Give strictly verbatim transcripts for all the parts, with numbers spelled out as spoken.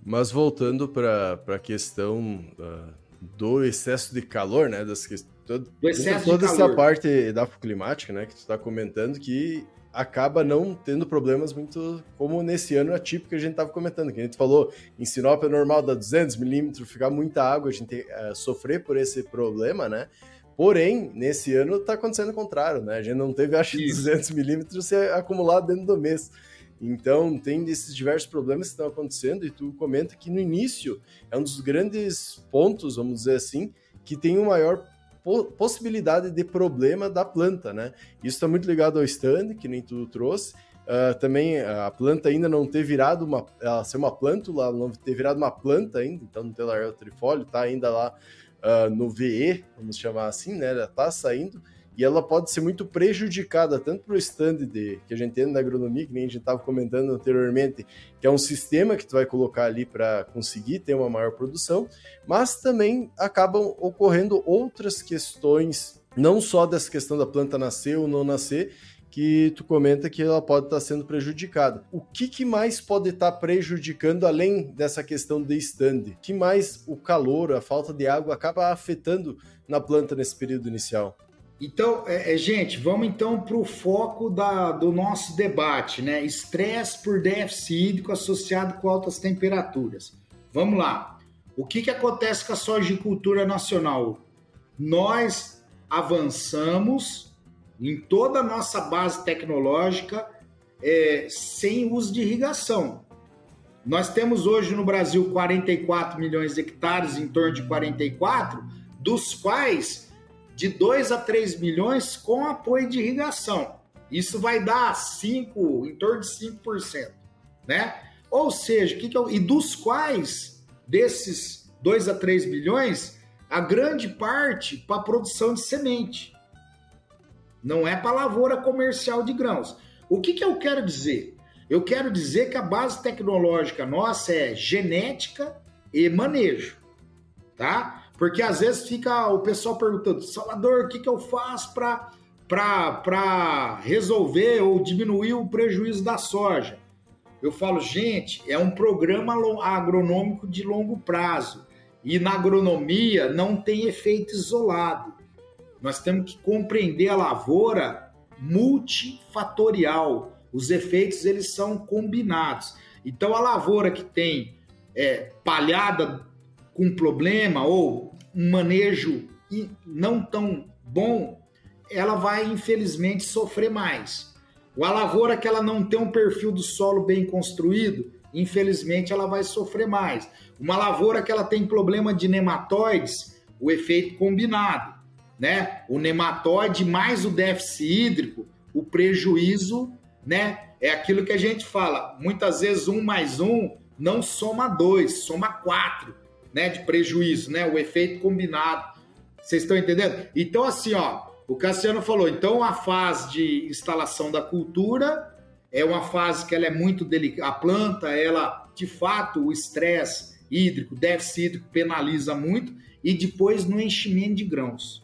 Mas voltando para a questão uh, do excesso de calor, né? Das que, todo, do excesso toda de essa calor. parte da climática, né? Que tu está comentando, que acaba não tendo problemas muito como nesse ano atípico que a gente estava comentando. Que a gente falou, em Sinop é normal dar duzentos milímetros, ficar muita água, a gente uh, sofrer por esse problema, né? Porém, nesse ano está acontecendo o contrário, né? A gente não teve, acho, Isso. duzentos milímetros acumulado dentro do mês. Então, tem esses diversos problemas que estão acontecendo e tu comenta que no início é um dos grandes pontos, vamos dizer assim, que tem uma maior po- possibilidade de problema da planta, né? Isso está muito ligado ao stand, que nem tu trouxe. Uh, também a planta ainda não ter virado uma... Ela ser uma plântula, ela não ter virado uma planta ainda, então não ter largado o trifólio, tá ainda lá uh, no V E, vamos chamar assim, né? Ela tá saindo. E ela pode ser muito prejudicada, tanto para o stand de, que a gente tem na agronomia, que nem a gente estava comentando anteriormente, que é um sistema que tu vai colocar ali para conseguir ter uma maior produção, mas também acabam ocorrendo outras questões, não só dessa questão da planta nascer ou não nascer, que tu comenta que ela pode estar sendo prejudicada. O que, que mais pode estar prejudicando, além dessa questão de stand? O que mais o calor, a falta de água, acaba afetando na planta nesse período inicial? Então, é, é, gente, vamos então para o foco da, do nosso debate, né? Estresse por déficit hídrico associado com altas temperaturas. Vamos lá. O que, que acontece com a sojicultura nacional? Nós avançamos em toda a nossa base tecnológica é, sem uso de irrigação. Nós temos hoje no Brasil quarenta e quatro milhões de hectares, em torno de quarenta e quatro, dos quais de dois a três milhões com apoio de irrigação. Isso vai dar cinco, em torno de cinco por cento, né? Ou seja, que que eu, e dos quais, desses dois a três milhões, a grande parte para a produção de semente. Não é para lavoura comercial de grãos. O que, que eu quero dizer? Eu quero dizer que a base tecnológica nossa é genética e manejo, tá? Porque às vezes fica o pessoal perguntando, Salvador, o que, que eu faço para resolver ou diminuir o prejuízo da soja? Eu falo, gente, é um programa agronômico de longo prazo. E na agronomia não tem efeito isolado. Nós temos que compreender a lavoura multifatorial. Os efeitos, eles são combinados. Então, a lavoura que tem é, palhada com problema ou um manejo não tão bom, ela vai, infelizmente, sofrer mais. A lavoura que ela não tem um perfil do solo bem construído, infelizmente, ela vai sofrer mais. Uma lavoura que ela tem problema de nematóides, o efeito combinado, né? O nematóide mais o déficit hídrico, o prejuízo, né? É aquilo que a gente fala, muitas vezes um mais um não soma dois, soma quatro. Né, de prejuízo, né, o efeito combinado. Vocês estão entendendo? Então, assim, ó, o Cassiano falou, então a fase de instalação da cultura é uma fase que ela é muito delicada. A planta, ela, de fato, o estresse hídrico, déficit hídrico penaliza muito, e depois no enchimento de grãos.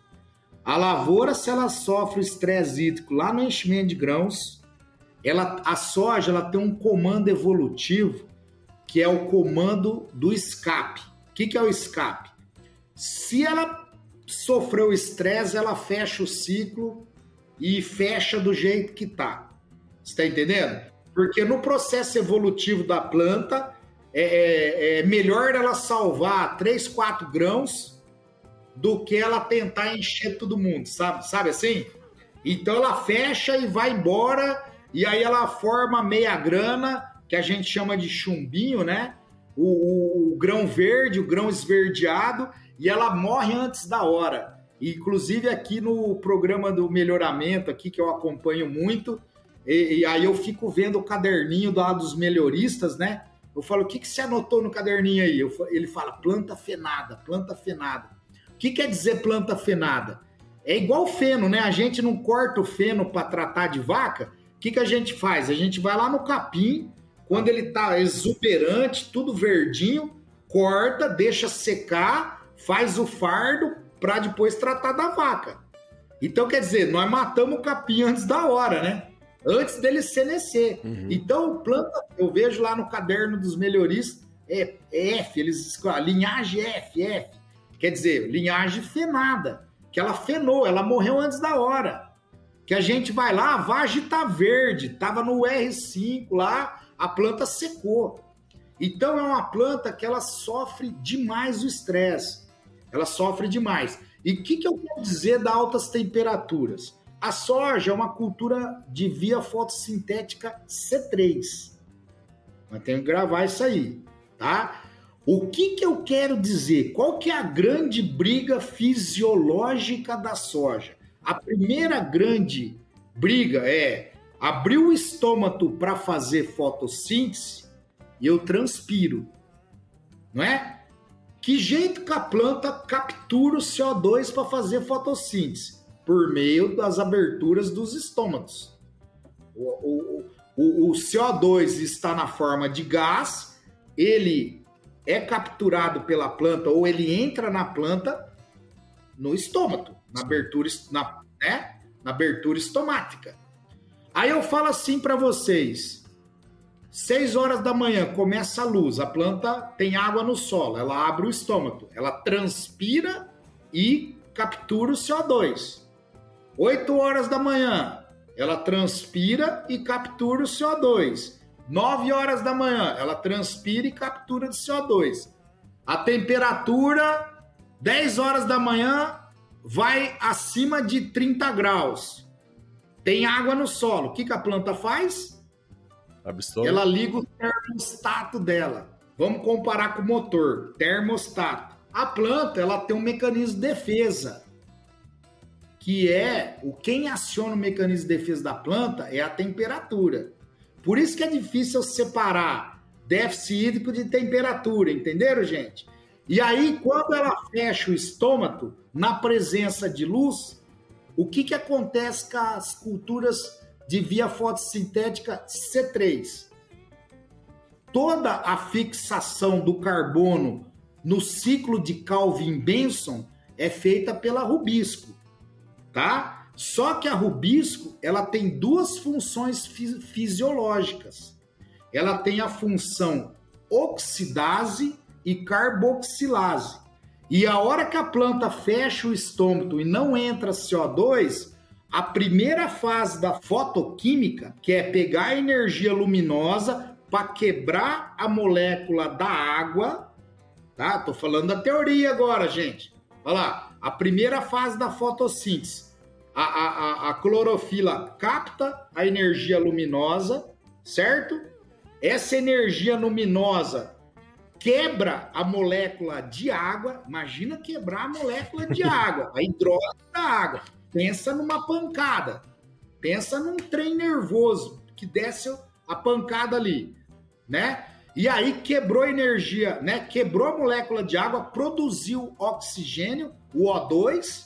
A lavoura, se ela sofre o estresse hídrico lá no enchimento de grãos, ela, a soja ela tem um comando evolutivo que é o comando do escape. O que, que é o escape? Se ela sofreu estresse, ela fecha o ciclo e fecha do jeito que está. Você está entendendo? Porque no processo evolutivo da planta, é, é, é melhor ela salvar três, quatro grãos do que ela tentar encher todo mundo, sabe? Sabe assim? Então ela fecha e vai embora, e aí ela forma meia grana, que a gente chama de chumbinho, né? O, o, o grão verde, o grão esverdeado, e ela morre antes da hora. E, inclusive aqui no programa do melhoramento, aqui que eu acompanho muito, e, e aí eu fico vendo o caderninho lá dos melhoristas, né? Eu falo, o que, que você anotou no caderninho aí? Eu, ele fala, planta fenada, planta fenada. O que quer dizer planta fenada? É igual feno, né? A gente não corta o feno para tratar de vaca. O que, que a gente faz? A gente vai lá no capim, quando ele está exuberante, tudo verdinho, corta, deixa secar, faz o fardo para depois tratar da vaca. Então, quer dizer, nós matamos o capim antes da hora, né? Antes dele senescer. Uhum. Então, planta, eu vejo lá no caderno dos melhoristas, é F, eles escolhem linhagem F, F. Quer dizer, linhagem fenada, que ela fenou, ela morreu antes da hora. Que a gente vai lá, a vagem tá verde, tava no R cinco lá, a planta secou. Então é uma planta que ela sofre demais o estresse. Ela sofre demais. E o que, que eu quero dizer das altas temperaturas? A soja é uma cultura de via fotossintética C três. Nós temos que gravar isso aí, tá? O que, que eu quero dizer? Qual que é a grande briga fisiológica da soja? A primeira grande briga é abrir o estômago para fazer fotossíntese e eu transpiro, não é? Que jeito que a planta captura o C O dois para fazer fotossíntese? Por meio das aberturas dos estômagos. O, o, o, o C O dois está na forma de gás, ele é capturado pela planta ou ele entra na planta no estômago, na abertura, na, né? na abertura estomática. Aí eu falo assim para vocês, seis horas da manhã começa a luz, a planta tem água no solo, ela abre o estômago, ela transpira e captura o C O dois. oito horas da manhã, ela transpira e captura o C O dois. nove horas da manhã, ela transpira e captura o C O dois. A temperatura, dez horas da manhã, vai acima de trinta graus. Tem água no solo. O que, que a planta faz? Absorve. Ela liga o termostato dela. Vamos comparar com o motor. Termostato. A planta, ela tem um mecanismo de defesa. Que é, o quem aciona o mecanismo de defesa da planta é a temperatura. Por isso que é difícil separar déficit hídrico de temperatura, entenderam, gente? E aí, quando ela fecha o estômago, na presença de luz, o que, que acontece com as culturas de via fotossintética C três? Toda a fixação do carbono no ciclo de Calvin-Benson é feita pela rubisco, tá? Só que a rubisco, ela tem duas funções fisiológicas. Ela tem a função oxidase e carboxilase. E a hora que a planta fecha o estômago e não entra C O dois, a primeira fase da fotoquímica, que é pegar a energia luminosa para quebrar a molécula da água, tá? Tô falando da teoria agora, gente. Olha lá, a primeira fase da fotossíntese. A, a, a clorofila capta a energia luminosa, certo? Essa energia luminosa quebra a molécula de água. Imagina quebrar a molécula de água, a hidrólise da água. Pensa numa pancada. Pensa num trem nervoso que desce a pancada ali, né? E aí quebrou a energia, né? Quebrou a molécula de água, produziu oxigênio, o O dois,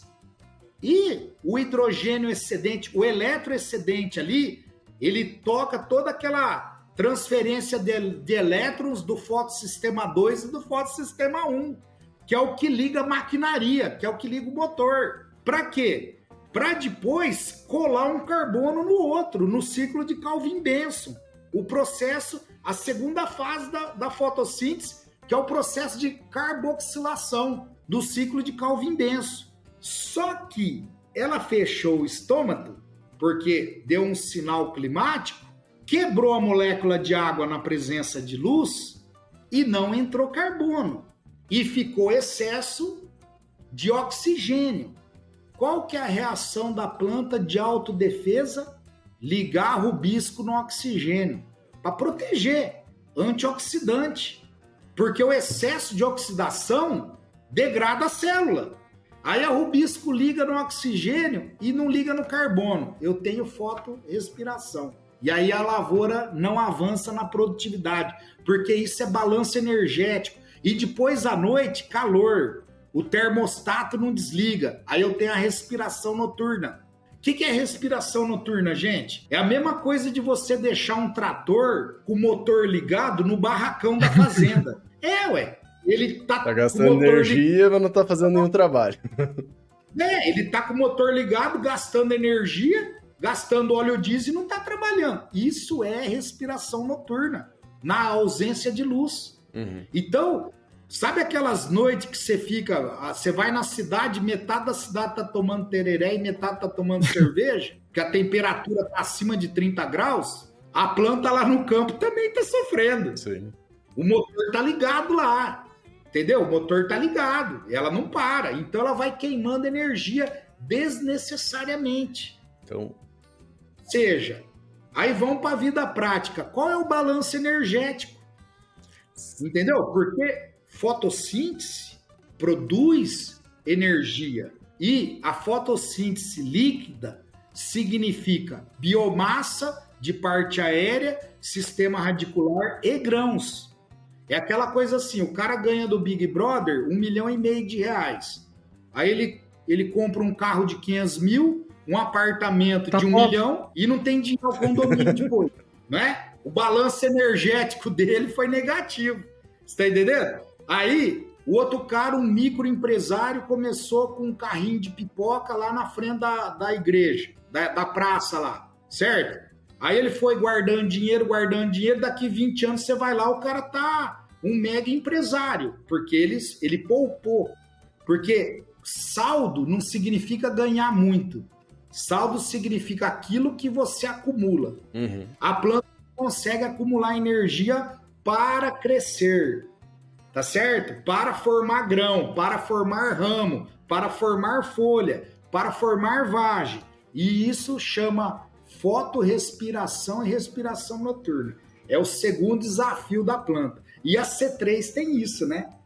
e o hidrogênio excedente, o eletroexcedente ali, ele toca toda aquela transferência de, de elétrons do fotossistema dois e do fotossistema um, que é o que liga a maquinaria, que é o que liga o motor. Para quê? Para depois colar um carbono no outro, no ciclo de Calvin-Benson. O processo, a segunda fase da, da fotossíntese, que é o processo de carboxilação do ciclo de Calvin-Benson. Só que ela fechou o estômago, porque deu um sinal climático, quebrou a molécula de água na presença de luz e não entrou carbono. E ficou excesso de oxigênio. Qual que é a reação da planta de autodefesa? Ligar rubisco no oxigênio. Para proteger, antioxidante. Porque o excesso de oxidação degrada a célula. Aí a rubisco liga no oxigênio e não liga no carbono. Eu tenho fotorrespiração. E aí a lavoura não avança na produtividade, porque isso é balanço energético. E depois à noite, calor. O termostato não desliga. Aí eu tenho a respiração noturna. O que, que é respiração noturna, gente? É a mesma coisa de você deixar um trator com o motor ligado no barracão da fazenda. É, ué. Ele tá, tá gastando energia, lig... mas não tá fazendo nenhum trabalho. É, ele tá com o motor ligado, gastando energia, gastando óleo diesel e não tá trabalhando. Isso é respiração noturna, na ausência de luz. Uhum. Então, sabe aquelas noites que você fica, você vai na cidade, metade da cidade tá tomando tereré e metade tá tomando cerveja, que a temperatura tá acima de trinta graus, a planta lá no campo também tá sofrendo. Sim. O motor tá ligado lá, entendeu? O motor tá ligado, ela não para, então ela vai queimando energia desnecessariamente. Então... Ou seja, aí vamos para a vida prática. Qual é o balanço energético? Entendeu? Porque fotossíntese produz energia e a fotossíntese líquida significa biomassa de parte aérea, sistema radicular e grãos. É aquela coisa assim, o cara ganha do Big Brother um milhão e meio de reais. Aí ele, ele compra um carro de quinhentos mil, um apartamento tá de um bom. milhão e não tem dinheiro ao condomínio depois, né? O balanço energético dele foi negativo. Você tá entendendo? Aí, o outro cara, um microempresário, começou com um carrinho de pipoca lá na frente da, da igreja, da, da praça lá, certo? Aí ele foi guardando dinheiro, guardando dinheiro, daqui vinte anos você vai lá, o cara tá um mega empresário, porque ele, ele poupou. Porque saldo não significa ganhar muito. Saldo significa aquilo que você acumula. Uhum. A planta consegue acumular energia para crescer, tá certo? Para formar grão, para formar ramo, para formar folha, para formar vagem. E isso chama fotorrespiração e respiração noturna. É o segundo desafio da planta. E a C três tem isso, né?